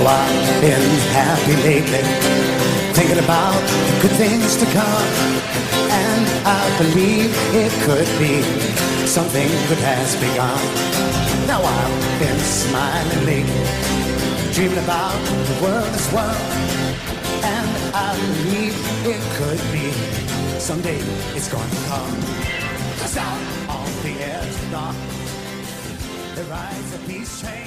I've been happy lately, thinking about the good things to come. And I believe it could be something good has begun. Now I've been smiling lately, dreaming about the world as well. And I believe it could be someday it's going to come. 'Cause out on the edge of dawn, there rides a peace train.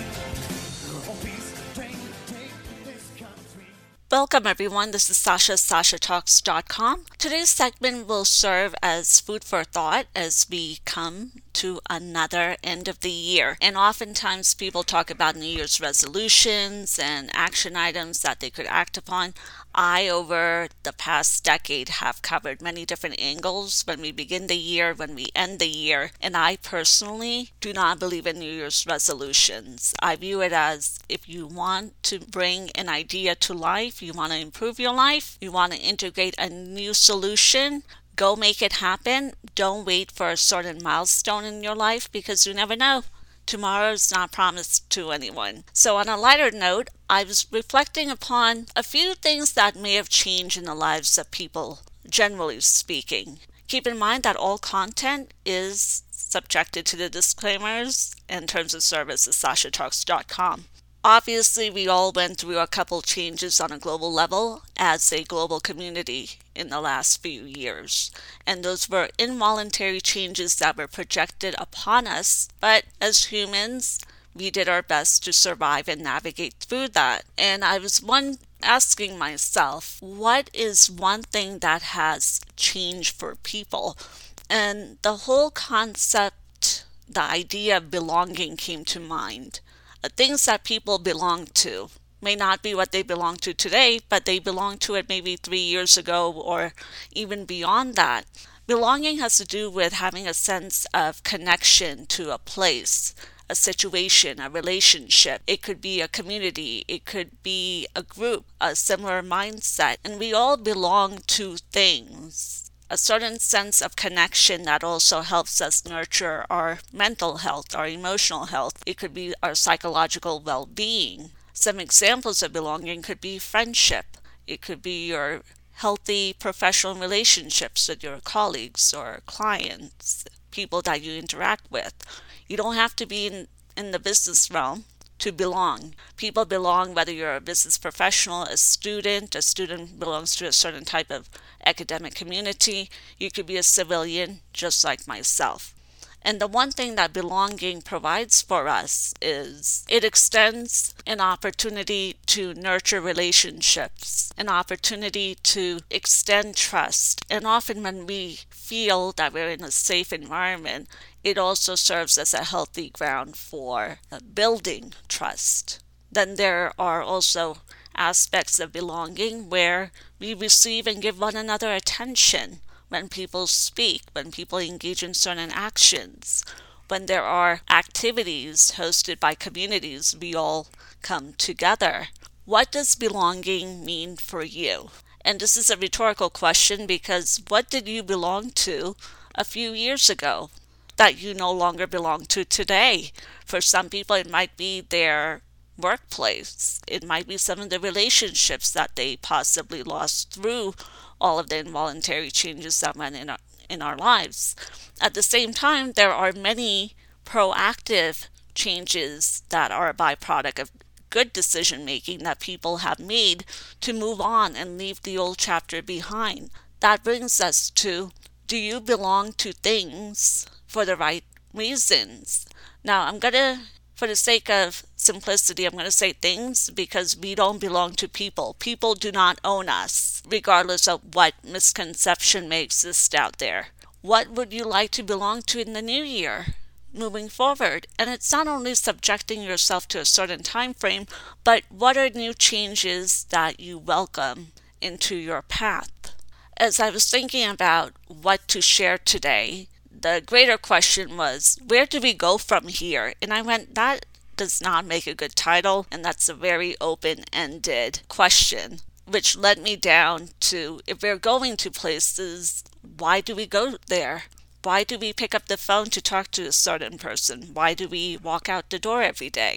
Oh, peace train, take this country. Welcome everyone, this is Sasha, SashaTalks.com. Today's segment will serve as food for thought as we come to another end of the year. And oftentimes people talk about New Year's resolutions and action items that they could act upon. I, over the past decade, have covered many different angles when we begin the year, when we end the year, and I personally do not believe in New Year's resolutions. I view it as if you want to bring an idea to life, you want to improve your life, you want to integrate a new solution, go make it happen. Don't wait for a certain milestone in your life because you never know. Tomorrow is not promised to anyone. So on a lighter note, I was reflecting upon a few things that may have changed in the lives of people, generally speaking. Keep in mind that all content is subjected to the disclaimers and terms of service at SashaTalks.com. Obviously, we all went through a couple changes on a global level as a global community in the last few years. And those were involuntary changes that were projected upon us. But as humans, we did our best to survive and navigate through that. And I was asking myself, what is one thing that has changed for people? And the whole concept, the idea of belonging came to mind. Things that people belong to may not be what they belong to today, but they belonged to it maybe 3 years ago or even beyond that. Belonging has to do with having a sense of connection to a place, a situation, a relationship. It could be a community, it could be a group, a similar mindset, and we all belong to things. A certain sense of connection that also helps us nurture our mental health, our emotional health. It could be our psychological well-being. Some examples of belonging could be friendship. It could be your healthy professional relationships with your colleagues or clients, people that you interact with. You don't have to be in the business realm to belong. People belong whether you're a business professional, a student belongs to a certain type of academic community. You could be a civilian just like myself. And the one thing that belonging provides for us is it extends an opportunity to nurture relationships, an opportunity to extend trust. And often when we feel that we're in a safe environment, it also serves as a healthy ground for building trust. Then there are also aspects of belonging where we receive and give one another attention. When people speak, when people engage in certain actions, when there are activities hosted by communities, we all come together. What does belonging mean for you? And this is a rhetorical question because what did you belong to a few years ago that you no longer belong to today? For some people, it might be their workplace. It might be some of the relationships that they possibly lost through all of the involuntary changes that went in our lives. At the same time, there are many proactive changes that are a byproduct of good decision making that people have made to move on and leave the old chapter behind. That brings us to, do you belong to things for the right reasons? Now, for the sake of simplicity, I'm going to say things because we don't belong to people. People do not own us, regardless of what misconception may exist out there. What would you like to belong to in the new year, moving forward? And it's not only subjecting yourself to a certain time frame, but what are new changes that you welcome into your path? As I was thinking about what to share today, the greater question was, where do we go from here? And I went, that does not make a good title, and that's a very open-ended question, which led me down to, if we're going to places, why do we go there? Why do we pick up the phone to talk to a certain person? Why do we walk out the door every day?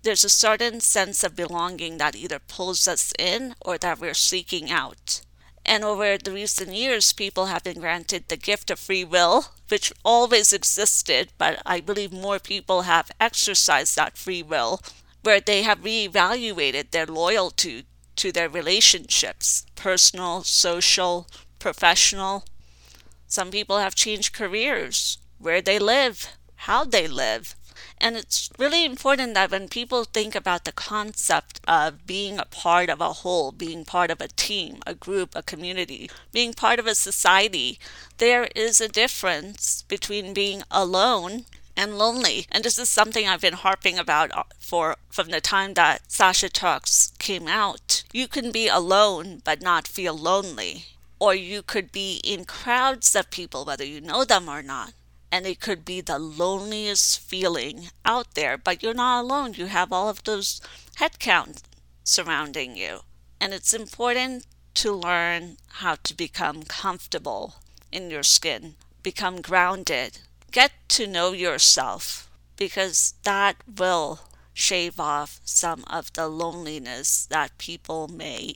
There's a certain sense of belonging that either pulls us in or that we're seeking out. And over the recent years, people have been granted the gift of free will, which always existed, but I believe more people have exercised that free will, where they have reevaluated their loyalty to their relationships, personal, social, professional. Some people have changed careers, where they live, how they live. And it's really important that when people think about the concept of being a part of a whole, being part of a team, a group, a community, being part of a society, there is a difference between being alone and lonely. And this is something I've been harping about from the time that Sasha Talks came out. You can be alone but not feel lonely. Or you could be in crowds of people, whether you know them or not. And it could be the loneliest feeling out there, but you're not alone. You have all of those headcounts surrounding you. And it's important to learn how to become comfortable in your skin, become grounded, get to know yourself, because that will shave off some of the loneliness that people may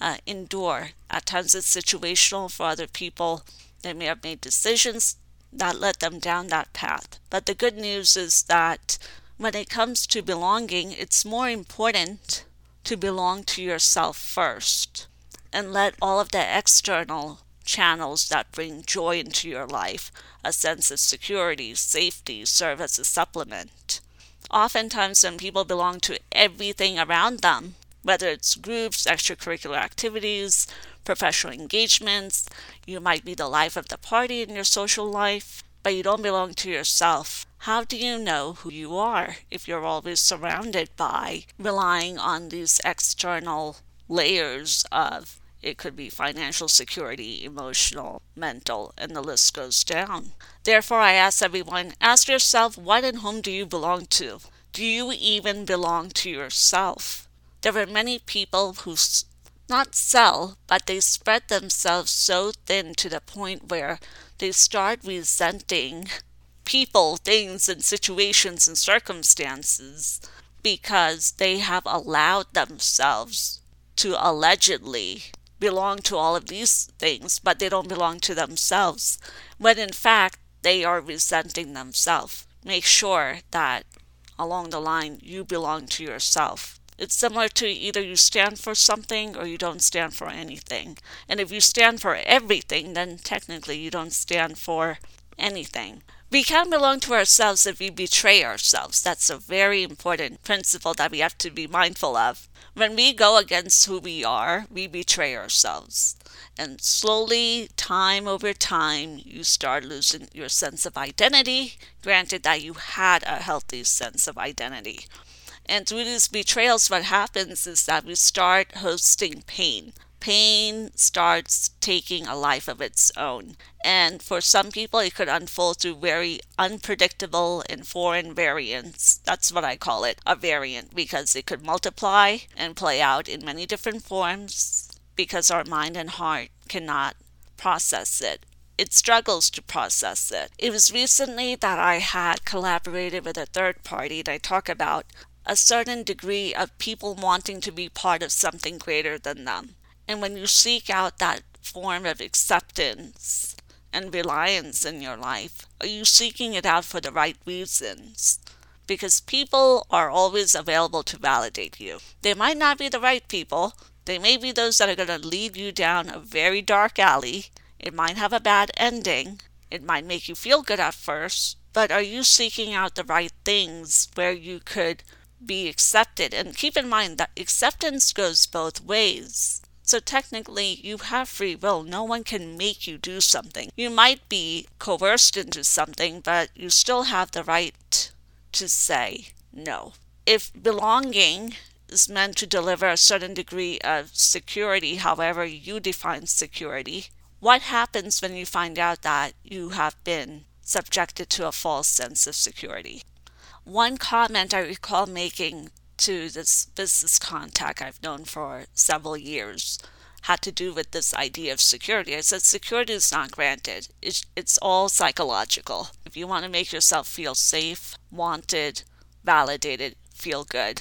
endure. At times it's situational for other people. They may have made decisions that led them down that path. But the good news is that when it comes to belonging, it's more important to belong to yourself first and let all of the external channels that bring joy into your life, a sense of security, safety, serve as a supplement. Oftentimes when people belong to everything around them, whether it's groups, extracurricular activities, professional engagements, you might be the life of the party in your social life, but you don't belong to yourself. How do you know who you are if you're always surrounded by relying on these external layers of, it could be financial security, emotional, mental, and the list goes down. Therefore, I ask everyone, ask yourself, what and whom do you belong to? Do you even belong to yourself? There are many people who not sell, but they spread themselves so thin to the point where they start resenting people, things, and situations and circumstances because they have allowed themselves to allegedly belong to all of these things, but they don't belong to themselves, when in fact they are resenting themselves. Make sure that along the line you belong to yourself. It's similar to either you stand for something or you don't stand for anything. And if you stand for everything, then technically you don't stand for anything. We can't belong to ourselves if we betray ourselves. That's a very important principle that we have to be mindful of. When we go against who we are, we betray ourselves. And slowly, time over time, you start losing your sense of identity, granted that you had a healthy sense of identity. And through these betrayals, what happens is that we start hosting pain. Pain starts taking a life of its own. And for some people, it could unfold through very unpredictable and foreign variants. That's what I call it, a variant, because it could multiply and play out in many different forms because our mind and heart cannot process it. It struggles to process it. It was recently that I had collaborated with a third party, and I talk about a certain degree of people wanting to be part of something greater than them. And when you seek out that form of acceptance and reliance in your life, are you seeking it out for the right reasons? Because people are always available to validate you. They might not be the right people. They may be those that are going to lead you down a very dark alley. It might have a bad ending. It might make you feel good at first. But are you seeking out the right things where you could be accepted? And keep in mind that acceptance goes both ways. So technically, you have free will. No one can make you do something. You might be coerced into something, but you still have the right to say no. If belonging is meant to deliver a certain degree of security, however you define security, what happens when you find out that you have been subjected to a false sense of security? One comment I recall making to this business contact I've known for several years had to do with this idea of security. I said security is not granted. It's all psychological. If you want to make yourself feel safe, wanted, validated, feel good,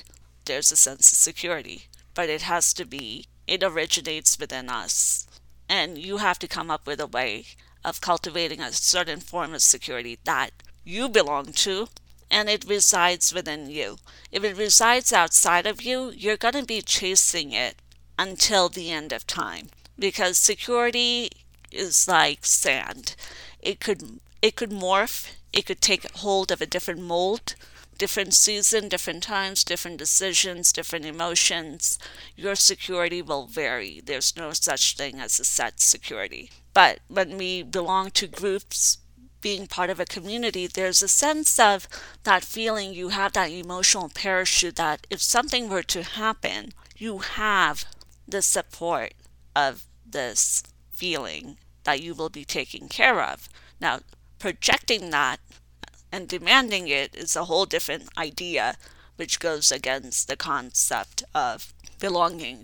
there's a sense of security, but it originates within us. And you have to come up with a way of cultivating a certain form of security that you belong to, and it resides within you. If it resides outside of you, you're going to be chasing it until the end of time, because security is like sand. It could morph, it could take hold of a different mold, different season, different times, different decisions, different emotions. Your security will vary. There's no such thing as a set security. But when we belong to groups, being part of a community, there's a sense of that feeling. You have that emotional parachute that if something were to happen, you have the support of this feeling that you will be taken care of. Now, projecting that and demanding it is a whole different idea, which goes against the concept of belonging,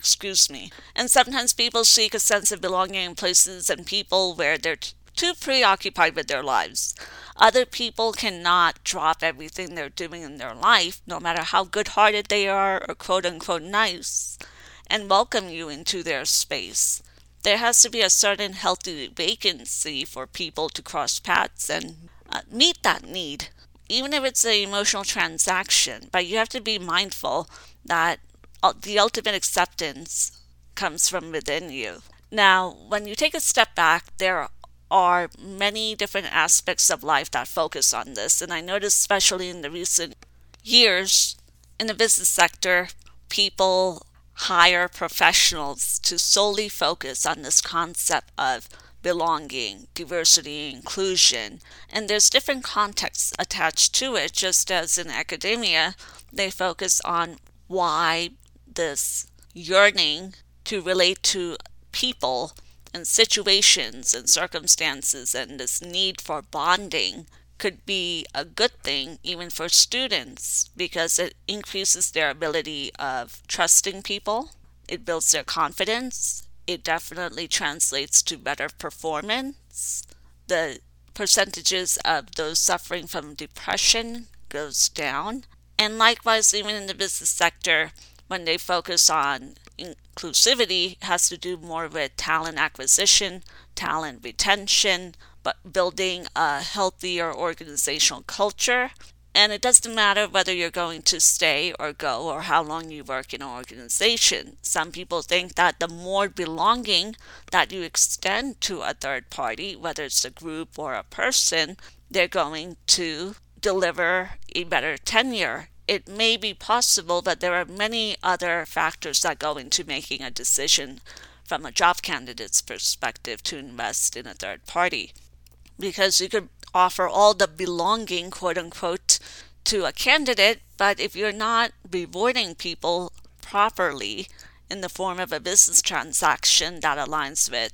And sometimes people seek a sense of belonging in places and people where they're too preoccupied with their lives. Other people cannot drop everything they're doing in their life, no matter how good-hearted they are or quote-unquote nice, and welcome you into their space. There has to be a certain healthy vacancy for people to cross paths and meet that need, even if it's an emotional transaction. But you have to be mindful that the ultimate acceptance comes from within you. Now, when you take a step back, there are many different aspects of life that focus on this. And I noticed, especially in the recent years, in the business sector, people hire professionals to solely focus on this concept of belonging, diversity, inclusion. And there's different contexts attached to it, just as in academia, they focus on why this yearning to relate to people and situations and circumstances and this need for bonding could be a good thing even for students, because it increases their ability of trusting people. It builds their confidence. It definitely translates to better performance. The percentages of those suffering from depression goes down. And likewise, even in the business sector, when they focus on inclusivity, has to do more with talent acquisition, talent retention, but building a healthier organizational culture. And it doesn't matter whether you're going to stay or go or how long you work in an organization. Some people think that the more belonging that you extend to a third party, whether it's a group or a person, they're going to deliver a better tenure. It may be possible, but there are many other factors that go into making a decision from a job candidate's perspective to invest in a third party. Because you could offer all the belonging, quote unquote, to a candidate, but if you're not rewarding people properly in the form of a business transaction that aligns with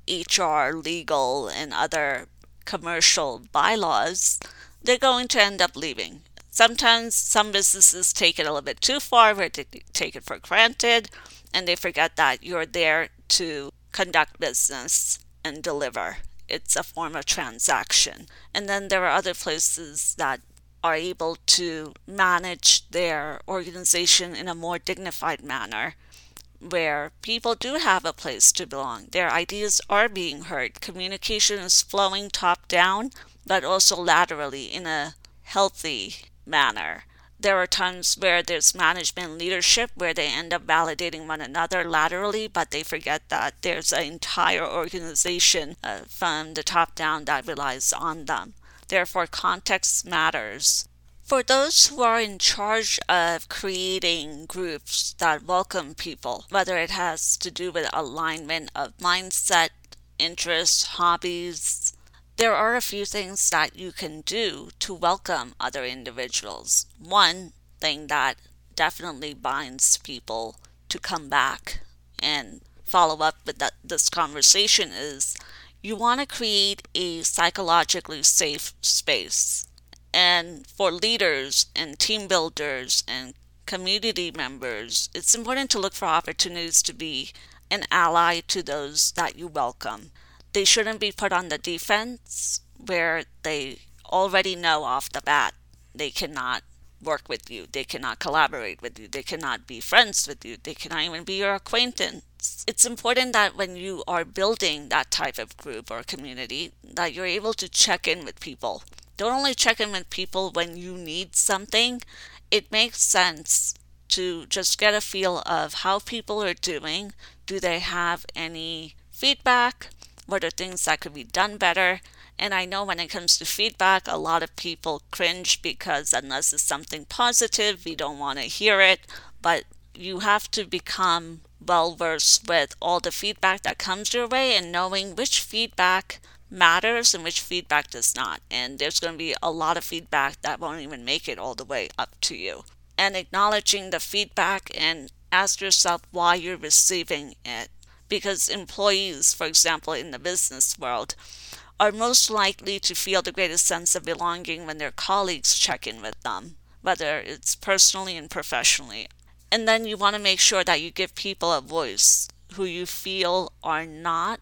HR, legal, and other commercial bylaws, they're going to end up leaving. Sometimes some businesses take it a little bit too far, where they take it for granted, and they forget that you're there to conduct business and deliver. It's a form of transaction. And then there are other places that are able to manage their organization in a more dignified manner, where people do have a place to belong. Their ideas are being heard. Communication is flowing top down, but also laterally in a healthy manner. There are times where there's management leadership where they end up validating one another laterally, but they forget that there's an entire organization from the top down that relies on them. Therefore, context matters. For those who are in charge of creating groups that welcome people, whether it has to do with alignment of mindset, interests, hobbies, there are a few things that you can do to welcome other individuals. One thing that definitely binds people to come back and follow up with this conversation is you want to create a psychologically safe space. And for leaders and team builders and community members, it's important to look for opportunities to be an ally to those that you welcome. They shouldn't be put on the defense where they already know off the bat they cannot work with you. They cannot collaborate with you. They cannot be friends with you. They cannot even be your acquaintance. It's important that when you are building that type of group or community, that you're able to check in with people. Don't only check in with people when you need something. It makes sense to just get a feel of how people are doing. Do they have any feedback? What are things that could be done better? And I know when it comes to feedback, a lot of people cringe because unless it's something positive, we don't want to hear it. But you have to become well versed with all the feedback that comes your way and knowing which feedback matters and which feedback does not. And there's going to be a lot of feedback that won't even make it all the way up to you. And acknowledging the feedback and ask yourself why you're receiving it. Because employees, for example, in the business world, are most likely to feel the greatest sense of belonging when their colleagues check in with them, whether it's personally and professionally. And then you want to make sure that you give people a voice who you feel are not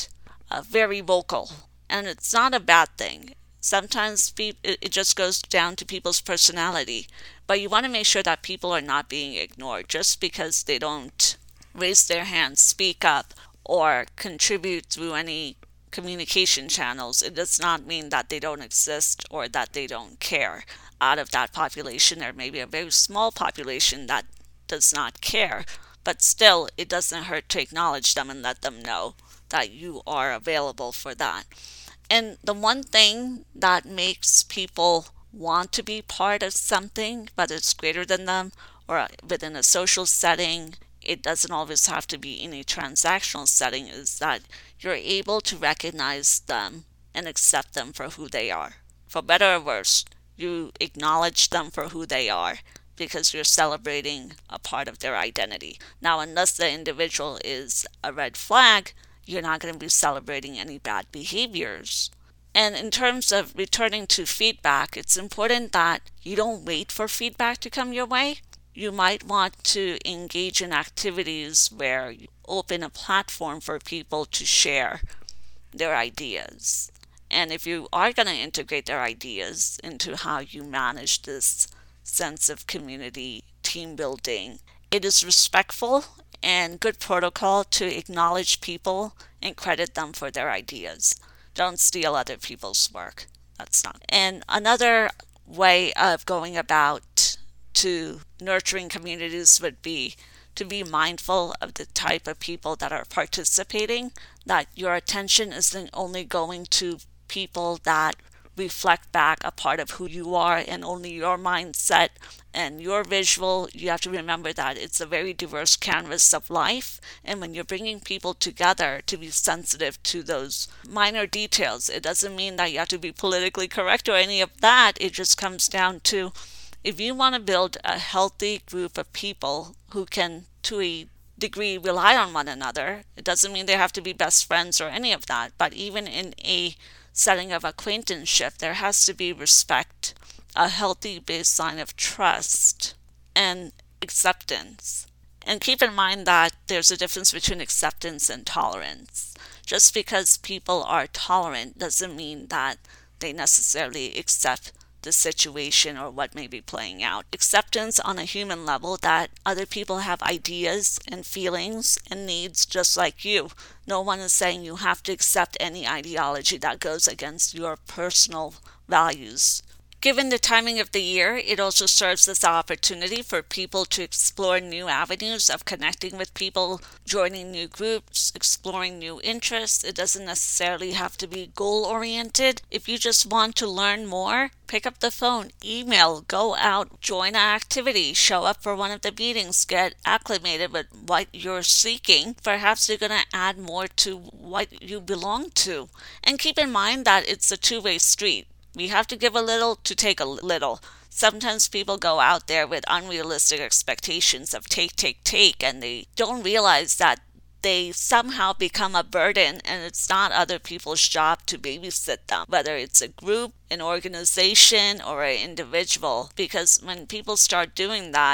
very vocal. And it's not a bad thing. Sometimes it just goes down to people's personality. But you want to make sure that people are not being ignored just because they don't raise their hands, speak up, or contribute through any communication channels. It does not mean that they don't exist or that they don't care. Out of that population, there may be a very small population that does not care, but still, it doesn't hurt to acknowledge them and let them know that you are available for that. And the one thing that makes people want to be part of something, whether it's greater than them or within a social setting, it doesn't always have to be in a transactional setting, is that you're able to recognize them and accept them for who they are. For better or worse, you acknowledge them for who they are because you're celebrating a part of their identity. Now, unless the individual is a red flag, you're not going to be celebrating any bad behaviors. And in terms of returning to feedback, it's important that you don't wait for feedback to come your way. You might want to engage in activities where you open a platform for people to share their ideas. And if you are going to integrate their ideas into how you manage this sense of community, team building, it is respectful and good protocol to acknowledge people and credit them for their ideas. Don't steal other people's work. That's not. And another way of going about to nurturing communities would be to be mindful of the type of people that are participating, that your attention isn't only going to people that reflect back a part of who you are and only your mindset and your visual. You have to remember that it's a very diverse canvas of life, and when you're bringing people together to be sensitive to those minor details, it doesn't mean that you have to be politically correct or any of that. It just comes down to, if you want to build a healthy group of people who can, to a degree, rely on one another, it doesn't mean they have to be best friends or any of that, but even in a setting of acquaintanceship, there has to be respect, a healthy baseline of trust and acceptance. And keep in mind that there's a difference between acceptance and tolerance. Just because people are tolerant doesn't mean that they necessarily accept the situation or what may be playing out. Acceptance on a human level that other people have ideas and feelings and needs just like you. No one is saying you have to accept any ideology that goes against your personal values. Given the timing of the year, it also serves as an opportunity for people to explore new avenues of connecting with people, joining new groups, exploring new interests. It doesn't necessarily have to be goal-oriented. If you just want to learn more, pick up the phone, email, go out, join an activity, show up for one of the meetings, get acclimated with what you're seeking. Perhaps you're going to add more to what you belong to. And keep in mind that it's a two-way street. We have to give a little to take a little. Sometimes people go out there with unrealistic expectations of take, and they don't realize that they somehow become a burden, and it's not other people's job to babysit them, whether it's a group, an organization, or an individual. Because when people start doing that,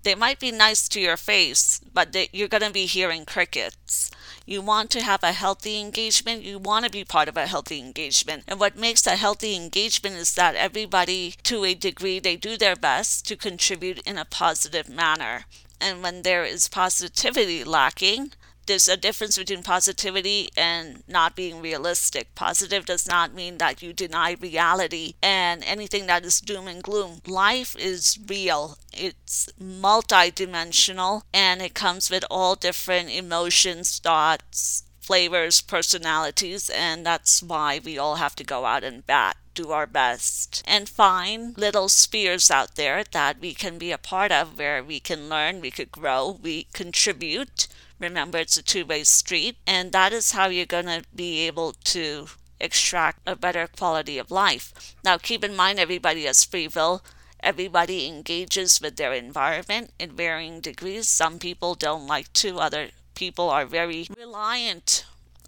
They might be nice to your face, but you're going to be hearing crickets. You want to have a healthy engagement. You want to be part of a healthy engagement. And what makes a healthy engagement is that everybody, to a degree, they do their best to contribute in a positive manner. And when there is positivity lacking, there's a difference between positivity and not being realistic. Positive does not mean that you deny reality and anything that is doom and gloom. Life is real. It's multidimensional, and it comes with all different emotions, thoughts, flavors, personalities, and that's why we all have to go out and do our best, and find little spheres out there that we can be a part of where we can learn, we could grow, we contribute. Remember, it's a two-way street, and that is how you're going to be able to extract a better quality of life. Now, keep in mind, everybody has free will. Everybody engages with their environment in varying degrees. Some people don't like to. Other people are very reliant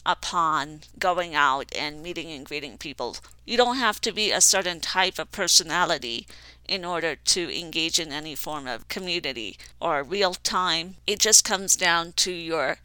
upon going out and meeting and greeting people. You don't have to be a certain type of personality in order to engage in any form of community or real time. It just comes down to your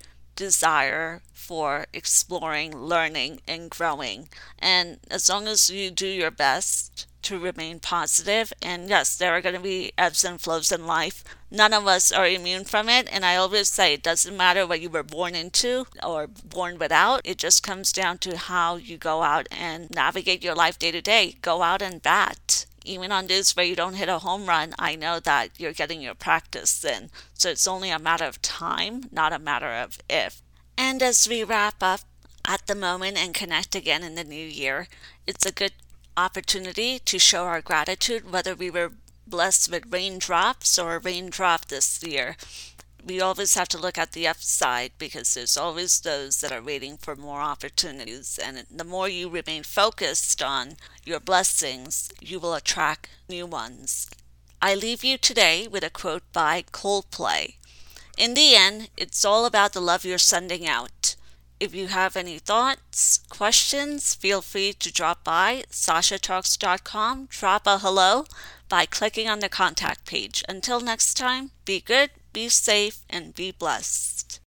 desire for exploring, learning, and growing. And as long as you do your best to remain positive, and yes, there are going to be ebbs and flows in life. None of us are immune from it, and I always say it doesn't matter what you were born into or born without. It just comes down to how you go out and navigate your life day to day. Go out and bat. Even on days where you don't hit a home run, I know that you're getting your practice in. So it's only a matter of time, not a matter of if. And as we wrap up at the moment and connect again in the new year, it's a good opportunity to show our gratitude, whether we were blessed with raindrops or a raindrop this year. We always have to look at the upside, because there's always those that are waiting for more opportunities. And the more you remain focused on your blessings, you will attract new ones. I leave you today with a quote by Coldplay. In the end, it's all about the love you're sending out. If you have any thoughts, questions, feel free to drop by SashaTalks.com. Drop a hello by clicking on the contact page. Until next time, be good, be safe, and be blessed.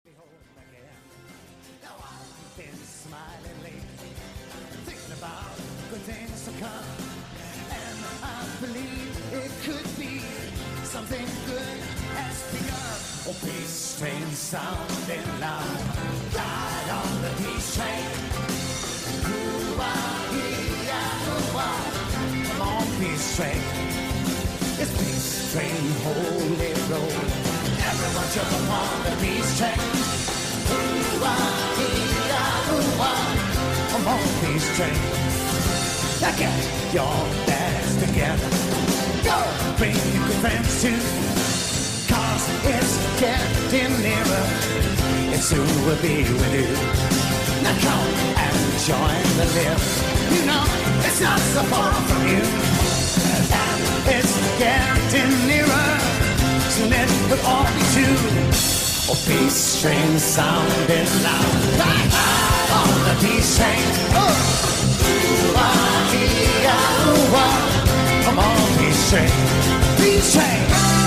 Now I've been smiling lately, thinking about good things to come, and I believe it could be something good has begun. Oh, peace train sounding loud, ride on the peace train. Come on, peace train. It's peace train, holy road. Everyone jump upon the peace train. Come on, peace train. Now get your bags together. Go, bring your good friends too. 'Cause it's getting nearer. It soon will be with you. Now come and join the live. You know, it's not so far from you. And it's getting nearer. So let it all be true. Oh, peace train sounding loud. Right on the peace train. Come on, peace train. Peace train.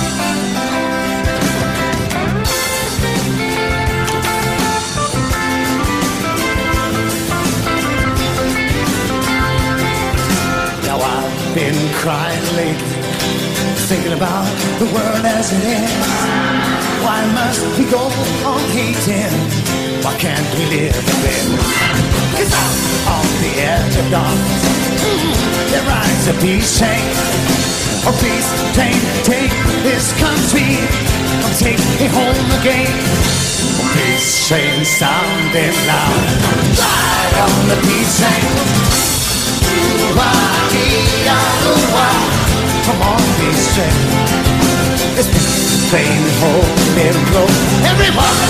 Now I've been crying lately, thinking about the world as it is. Why must we go on hating? Why can't we live in bed? 'Cause out on the edge of darkness, there rides a peace train. Oh, peace train, take this country, come take me home again. Oh, peace train sounding loud, ride on the peace train. Come on, peace train. It's peace train, holy road. Everyone